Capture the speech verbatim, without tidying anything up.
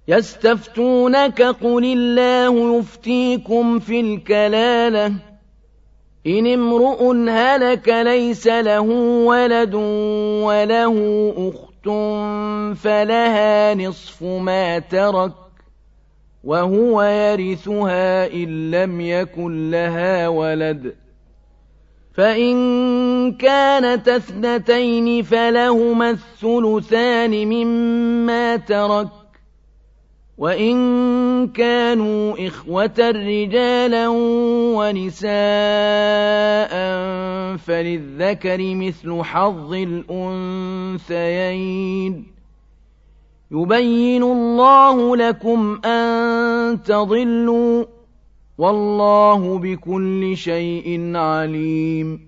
يستفتونك قل الله يفتيكم في الكلالة إن امرؤ هلك ليس له ولد وله أخت فلها نصف ما ترك وهو يرثها إن لم يكن لها ولد فإن كانت اثنتين فلهما الثلثان مما ترك وإن كانوا إخوة رجالا ونساء فللذكر مثل حظ الأنثيين يبين الله لكم أن تضلوا والله بكل شيء عليم